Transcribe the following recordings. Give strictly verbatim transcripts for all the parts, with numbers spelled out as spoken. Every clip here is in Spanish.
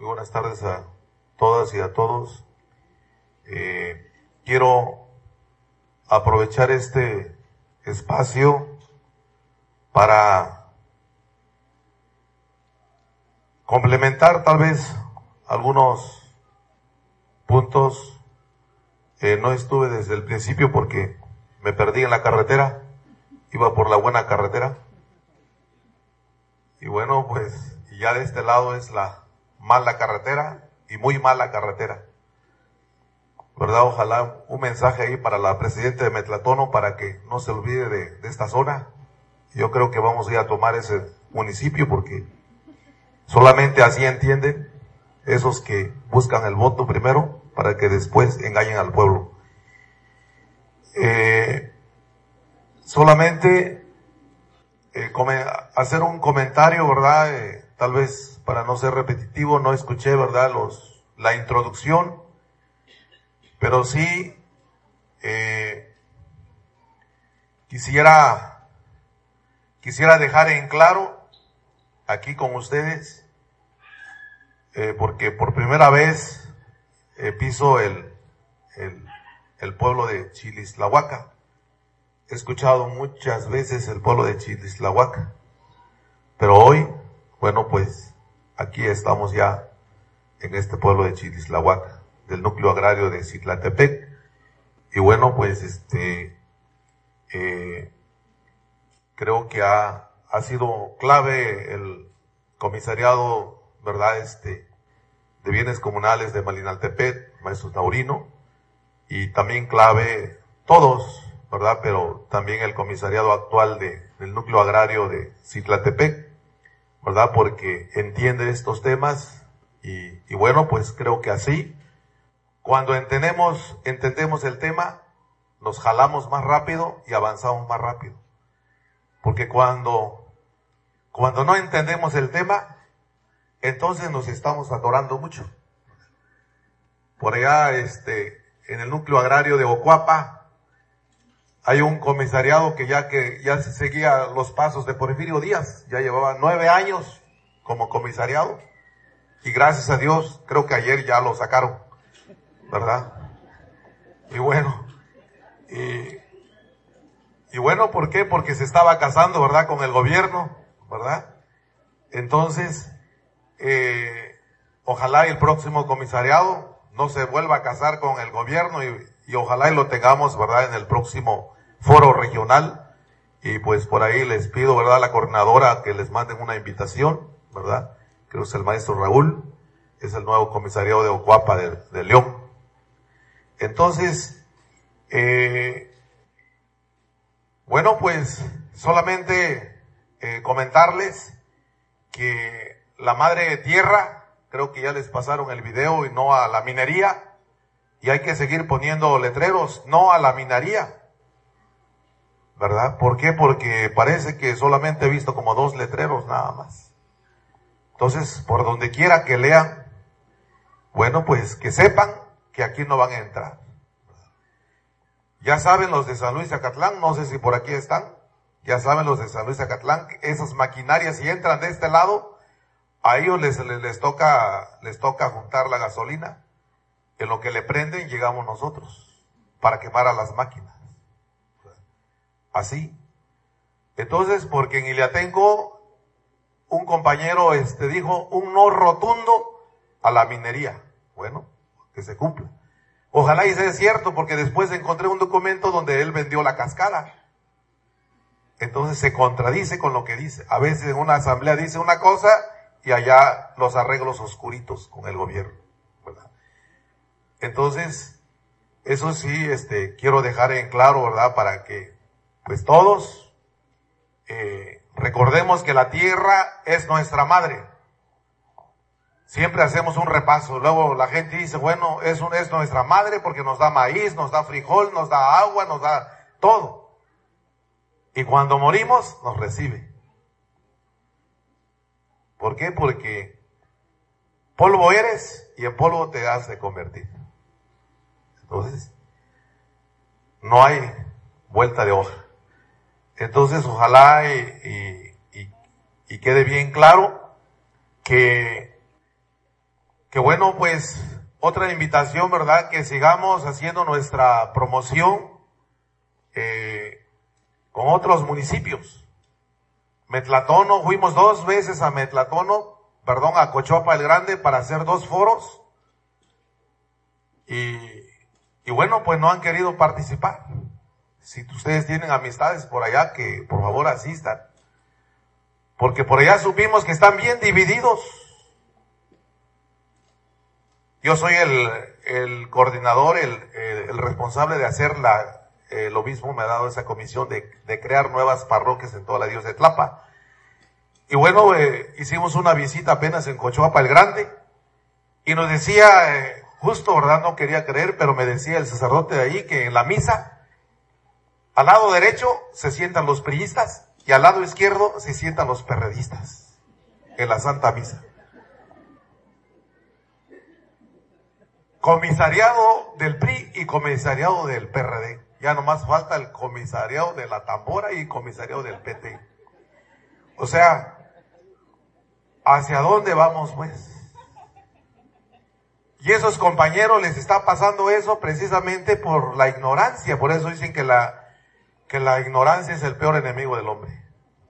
buenas tardes a todas y a todos. Eh, quiero aprovechar este espacio para complementar tal vez algunos puntos. Eh, no estuve desde el principio porque me perdí en la carretera, iba por la buena carretera. Y bueno, pues ya de este lado es la mala carretera y muy mala carretera, ¿verdad? Ojalá un mensaje ahí para la presidenta de Metlatono para que no se olvide de, de esta zona. Yo creo que vamos a ir a tomar ese municipio porque solamente así entienden esos que buscan el voto primero para que después engañen al pueblo. Eh, solamente eh, hacer un comentario, ¿verdad? Eh, tal vez para no ser repetitivo, no escuché, ¿verdad? Los, la introducción, pero sí eh, quisiera, quisiera dejar en claro aquí con ustedes, eh, porque por primera vez eh, piso el, el, el pueblo de Chilislahuaca. He escuchado muchas veces el pueblo de Chilislahuaca, pero hoy, bueno, pues aquí estamos ya en este pueblo de Chilislahuaca, del núcleo agrario de Citlaltepec. Y bueno, pues este, eh, creo que ha, ha sido clave el comisariado, ¿verdad?, este, de bienes comunales de Malinaltepec, maestro Taurino, y también clave todos, ¿verdad?, pero también el comisariado actual de, del núcleo agrario de Citlaltepec, ¿verdad?, porque entiende estos temas y, y bueno, pues creo que así, cuando entendemos, entendemos el tema, nos jalamos más rápido y avanzamos más rápido. Porque cuando, cuando no entendemos el tema, entonces nos estamos atorando mucho. Por allá, este, en el núcleo agrario de Ocuapa, hay un comisariado que ya que ya se seguía los pasos de Porfirio Díaz, ya llevaba nueve años como comisariado, y gracias a Dios, creo que ayer ya lo sacaron, ¿verdad? Y bueno, y, y bueno, ¿por qué? Porque se estaba casando, ¿verdad?, con el gobierno, ¿verdad? Entonces, eh, ojalá el próximo comisariado no se vuelva a casar con el gobierno y, y ojalá y lo tengamos, ¿verdad?, en el próximo foro regional. Y pues por ahí les pido, ¿verdad?, a la coordinadora que les manden una invitación, ¿verdad? Creo que es el maestro Raúl, es el nuevo comisariado de Ocuapa de, de León. Entonces, eh, bueno, pues solamente eh, comentarles que la madre tierra, creo que ya les pasaron el video, y no a la minería, y hay que seguir poniendo letreros, no a la minería, ¿verdad? ¿Por qué? Porque parece que solamente he visto como dos letreros nada más. Entonces, por donde quiera que lean, bueno, pues que sepan que aquí no van a entrar. Ya saben los de San Luis Acatlán, no sé si por aquí están, ya saben los de San Luis Acatlán, esas maquinarias si entran de este lado, a ellos les, les, les toca, les toca juntar la gasolina, en lo que le prenden llegamos nosotros, para quemar a las máquinas. Así. Entonces, porque en Iliatenco, un compañero este dijo un no rotundo a la minería. Bueno, que se cumpla. Ojalá y sea cierto, porque después encontré un documento donde él vendió la cascada. Entonces se contradice con lo que dice. A veces en una asamblea dice una cosa y allá los arreglos oscuritos con el gobierno, ¿verdad? Entonces, eso sí, este, quiero dejar en claro, ¿verdad?, para que, pues todos, eh, recordemos que la tierra es nuestra madre. Siempre hacemos un repaso, luego la gente dice, bueno, es, un, es nuestra madre porque nos da maíz, nos da frijol, nos da agua, nos da todo. Y cuando morimos, nos recibe. ¿Por qué? Porque polvo eres y en polvo te has de convertir. Entonces, no hay vuelta de hoja. Entonces, ojalá y, y, y, y quede bien claro que Que bueno, pues, otra invitación, ¿verdad? Que sigamos haciendo nuestra promoción eh, con otros municipios. Metlatono, fuimos dos veces a Metlatono, perdón, a Cochuapa el Grande para hacer dos foros. Y, y bueno, pues no han querido participar. Si ustedes tienen amistades por allá, que por favor asistan. Porque por allá supimos que están bien divididos. Yo soy el, el coordinador, el, el, el responsable de hacer la, el obispo me ha dado esa comisión de, de crear nuevas parroquias en toda la diócesis de Tlapa. Y bueno, eh, hicimos una visita apenas en Cochuapa el Grande, y nos decía, eh, justo, ¿verdad? No quería creer, pero me decía el sacerdote de ahí que en la misa, al lado derecho se sientan los priistas, y al lado izquierdo se sientan los perredistas, en la Santa Misa. Comisariado del P R I y comisariado del P R D. Ya nomás falta el comisariado de la Tambora y comisariado del P T. O sea, ¿hacia dónde vamos, pues? Y esos compañeros les está pasando eso precisamente por la ignorancia. Por eso dicen que la, que la ignorancia es el peor enemigo del hombre.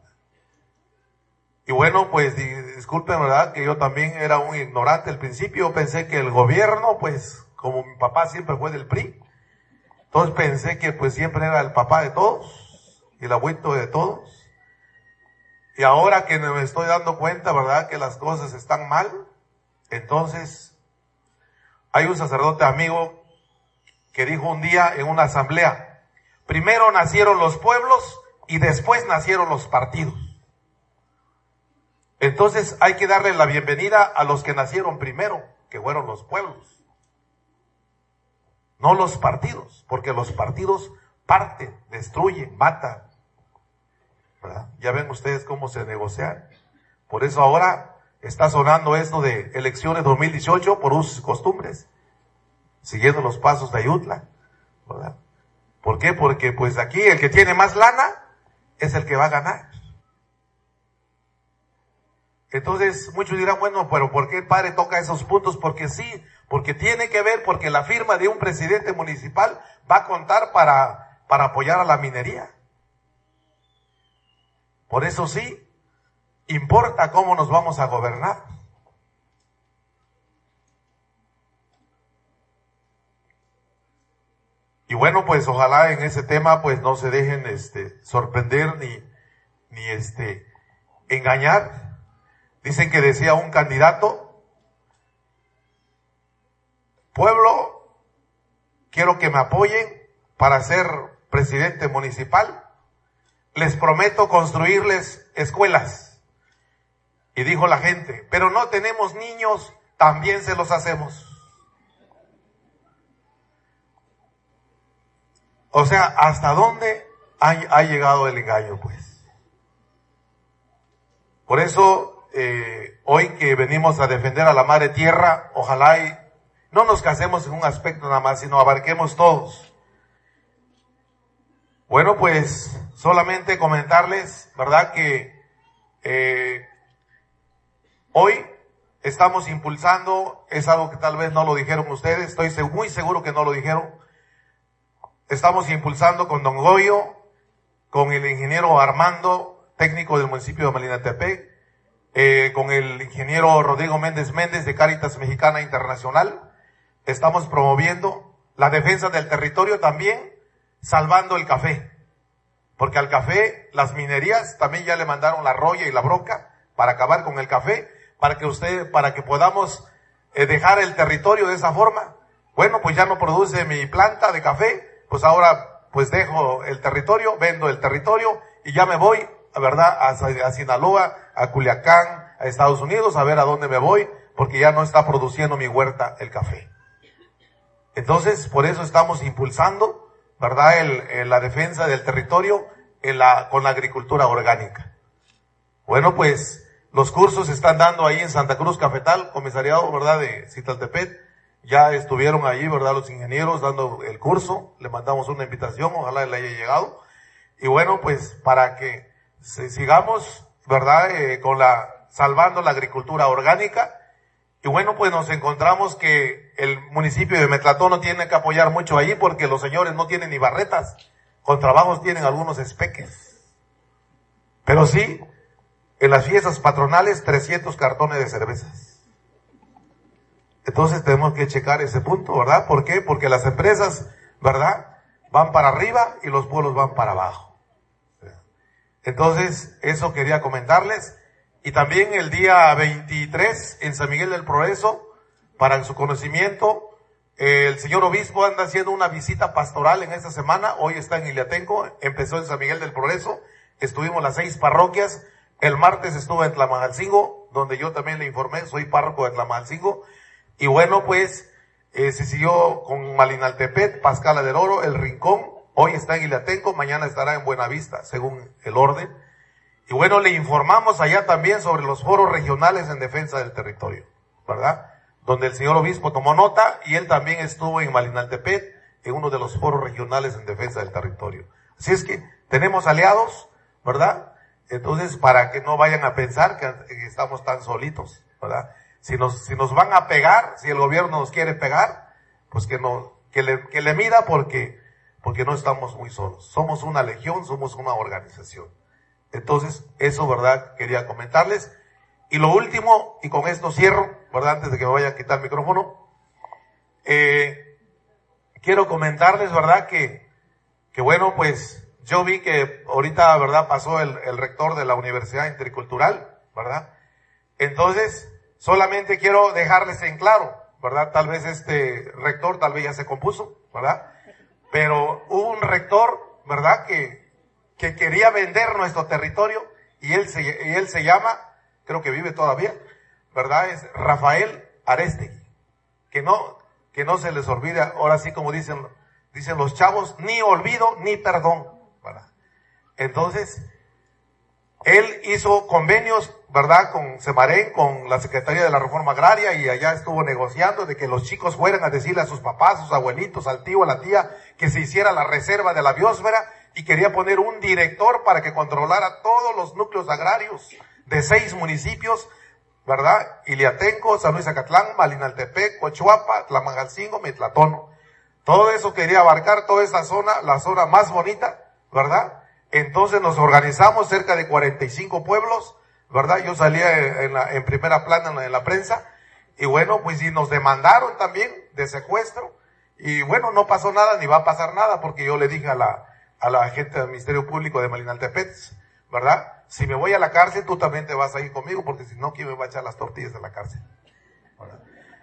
Y bueno, pues disculpen, ¿verdad? Que yo también era un ignorante al principio. Pensé que el gobierno, pues, como mi papá siempre fue del P R I, entonces pensé que pues siempre era el papá de todos y el abuelo de todos. Y ahora que me estoy dando cuenta, ¿verdad? Que las cosas están mal, entonces hay un sacerdote amigo que dijo un día en una asamblea, primero nacieron los pueblos y después nacieron los partidos. Entonces hay que darle la bienvenida a los que nacieron primero, que fueron los pueblos, no los partidos, porque los partidos parten, destruyen, matan, ¿verdad? Ya ven ustedes cómo se negocian. Por eso ahora está sonando esto de elecciones dos mil dieciocho por usos y costumbres, siguiendo los pasos de Ayutla, ¿verdad? ¿Por qué? Porque pues aquí el que tiene más lana es el que va a ganar. Entonces muchos dirán, bueno, pero ¿por qué el padre toca esos puntos? Porque sí, porque tiene que ver, porque la firma de un presidente municipal va a contar para, para apoyar a la minería. Por eso sí, importa cómo nos vamos a gobernar. Y bueno, pues ojalá en ese tema pues no se dejen este sorprender ni, ni este engañar. Dicen que decía un candidato, pueblo, quiero que me apoyen para ser presidente municipal, les prometo construirles escuelas. Y dijo la gente, pero no tenemos niños, también se los hacemos. O sea, ¿hasta dónde ha, ha llegado el engaño, pues? Por eso, Eh, hoy que venimos a defender a la madre tierra, ojalá y no nos casemos en un aspecto nada más, sino abarquemos todos. Bueno, pues solamente comentarles, ¿verdad? Que eh, hoy estamos impulsando, es algo que tal vez no lo dijeron ustedes, estoy muy seguro que no lo dijeron. Estamos impulsando con don Goyo, con el ingeniero Armando, técnico del municipio de Malinatepec, Eh, con el ingeniero Rodrigo Méndez Méndez de Cáritas Mexicana Internacional, estamos promoviendo la defensa del territorio también, salvando el café, porque al café, las minerías también ya le mandaron la roya y la broca para acabar con el café, para que usted, para que podamos eh, dejar el territorio de esa forma. Bueno, pues ya no produce mi planta de café, pues ahora pues dejo el territorio, vendo el territorio y ya me voy, ¿verdad? A, a Sinaloa, a Culiacán, a Estados Unidos, a ver a dónde me voy, porque ya no está produciendo mi huerta el café. Entonces, por eso estamos impulsando, ¿verdad? El, el, la defensa del territorio en la, con la agricultura orgánica. Bueno, pues, los cursos se están dando ahí en Santa Cruz Cafetal, comisariado, ¿verdad? De Citaltepec. Ya estuvieron ahí, ¿verdad? Los ingenieros dando el curso. Le mandamos una invitación, ojalá le haya llegado. Y bueno, pues, para que sigamos, ¿verdad? Eh, con la, salvando la agricultura orgánica. Y bueno, pues nos encontramos que el municipio de Metlatón no tiene que apoyar mucho allí porque los señores no tienen ni barretas, con trabajos tienen algunos espeques. Pero sí, en las fiestas patronales, trescientos cartones de cervezas. Entonces tenemos que checar ese punto, ¿verdad? ¿Por qué? Porque las empresas, ¿verdad?, van para arriba y los pueblos van para abajo. Entonces, eso quería comentarles. Y también el día veintitrés, en San Miguel del Progreso, para su conocimiento, el señor obispo anda haciendo una visita pastoral en esta semana. Hoy está en Iliatenco, empezó en San Miguel del Progreso, estuvimos las seis parroquias. El martes estuve en Tlamajalcingo, donde yo también le informé, soy párroco de Tlamajalcingo. Y bueno, pues, eh, se siguió con Malinaltepet, Pascala del Oro, El Rincón. Hoy está en Iliatenco, mañana estará en Buenavista, según el orden. Y bueno, le informamos allá también sobre los foros regionales en defensa del territorio, ¿verdad? Donde el señor obispo tomó nota y él también estuvo en Malinaltepet, en uno de los foros regionales en defensa del territorio. Así es que tenemos aliados, ¿verdad? Entonces, para que no vayan a pensar que, que estamos tan solitos, ¿verdad? Si nos, si nos van a pegar, si el gobierno nos quiere pegar, pues que no, que le, que le mida porque, porque no estamos muy solos. Somos una legión, somos una organización. Entonces, eso, ¿verdad?, quería comentarles. Y lo último, y con esto cierro, ¿verdad?, antes de que me vaya a quitar el micrófono, eh, quiero comentarles, ¿verdad?, que, que bueno, pues, yo vi que ahorita, ¿verdad?, pasó el, el rector de la Universidad Intercultural, ¿verdad? Entonces, solamente quiero dejarles en claro, ¿verdad?, tal vez este rector tal vez ya se compuso, ¿verdad? Pero hubo un rector, ¿verdad?, que que quería vender nuestro territorio, y él se, y él se llama, creo que vive todavía, ¿verdad? Es Rafael Arestegui. Que no, que no se les olvide, ahora sí como dicen, dicen los chavos, ni olvido ni perdón, ¿verdad? Entonces, él hizo convenios, ¿verdad?, con Semarén, con la Secretaría de la Reforma Agraria, y allá estuvo negociando de que los chicos fueran a decirle a sus papás, a sus abuelitos, al tío, a la tía, que se hiciera la reserva de la biosfera, y quería poner un director para que controlara todos los núcleos agrarios de seis municipios, ¿verdad? Iliatenco, San Luis Acatlán, Malinaltepec, Cochuapa, Tlamajalcingo, Metlatón. Todo eso quería abarcar, toda esa zona, la zona más bonita, ¿verdad? Entonces nos organizamos cerca de cuarenta y cinco pueblos, ¿verdad? Yo salía en, la, en primera plana en la, en la prensa, y bueno, pues y nos demandaron también de secuestro, y bueno, no pasó nada, ni va a pasar nada, porque yo le dije a la a la gente del Ministerio Público de Malinaltepet, ¿verdad? Si me voy a la cárcel, tú también te vas a ir conmigo, porque si no, ¿quién me va a echar las tortillas de la cárcel? ¿Verdad?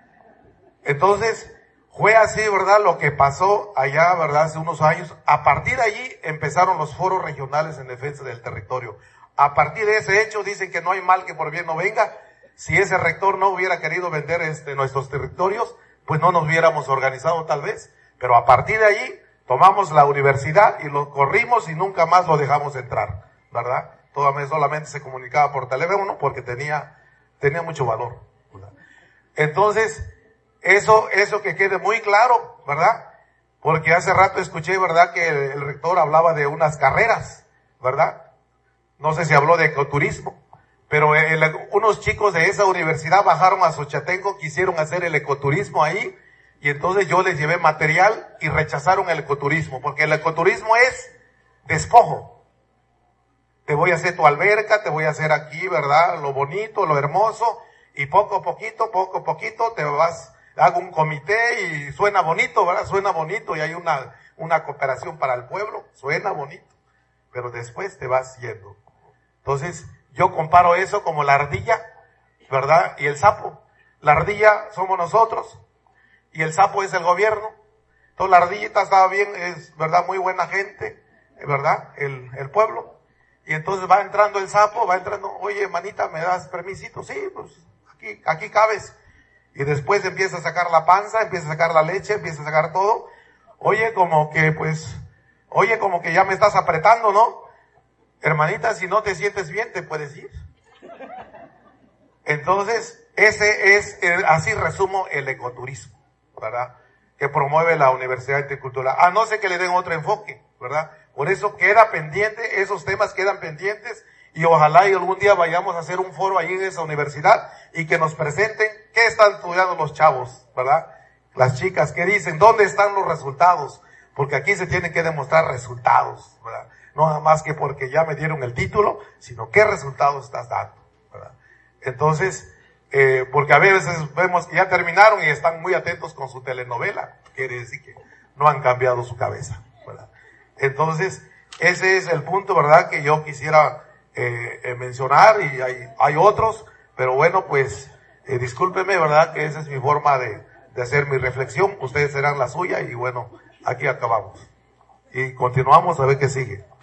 Entonces, fue así, ¿verdad?, lo que pasó allá, ¿verdad?, hace unos años. A partir de allí empezaron los foros regionales en defensa del territorio. A partir de ese hecho, dicen que no hay mal que por bien no venga. Si ese rector no hubiera querido vender este, nuestros territorios, pues no nos hubiéramos organizado tal vez. Pero a partir de allí, tomamos la universidad y lo corrimos y nunca más lo dejamos entrar, ¿verdad? Todavía solamente se comunicaba por teléfono porque tenía, tenía mucho valor, ¿verdad? Entonces, eso, eso que quede muy claro, ¿verdad? Porque hace rato escuché, ¿verdad?, que el, el rector hablaba de unas carreras, ¿verdad? No sé si habló de ecoturismo, pero el, unos chicos de esa universidad bajaron a Xochatenco, quisieron hacer el ecoturismo ahí. Y entonces yo les llevé material y rechazaron el ecoturismo, porque el ecoturismo es despojo. Te voy a hacer tu alberca, te voy a hacer aquí, ¿verdad?, lo bonito, lo hermoso, y poco a poquito, poco a poquito te vas, hago un comité y suena bonito, ¿verdad? Suena bonito y hay una, una cooperación para el pueblo, suena bonito, pero después te vas yendo. Entonces, yo comparo eso como la ardilla, ¿verdad?, y el sapo. La ardilla somos nosotros, y el sapo es el gobierno. Entonces la ardillita estaba bien, es verdad, muy buena gente, ¿verdad?, el, el pueblo. Y entonces va entrando el sapo, va entrando, oye, manita, ¿me das permisito? Sí, pues aquí, aquí cabes. Y después empieza a sacar la panza, empieza a sacar la leche, empieza a sacar todo. Oye, como que pues, oye, como que ya me estás apretando, ¿no? Hermanita, si no te sientes bien, te puedes ir. Entonces, ese es, el, así resumo el ecoturismo, ¿verdad?, que promueve la Universidad Intercultural, a no ser que le den otro enfoque, ¿verdad? Por eso queda pendiente, esos temas quedan pendientes, y ojalá y algún día vayamos a hacer un foro ahí en esa universidad y que nos presenten qué están estudiando los chavos, ¿verdad? Las chicas, ¿qué dicen? ¿Dónde están los resultados? Porque aquí se tienen que demostrar resultados, ¿verdad? No nada más que porque ya me dieron el título, sino qué resultados estás dando, ¿verdad? Entonces, eh, porque a veces vemos que ya terminaron y están muy atentos con su telenovela, quiere decir que no han cambiado su cabeza, ¿verdad? Entonces, ese es el punto, ¿verdad?, que yo quisiera eh, eh, mencionar, y hay, hay otros, pero bueno, pues, eh, discúlpeme, ¿verdad?, que esa es mi forma de, de hacer mi reflexión, ustedes serán la suya, y bueno, aquí acabamos. Y continuamos a ver qué sigue.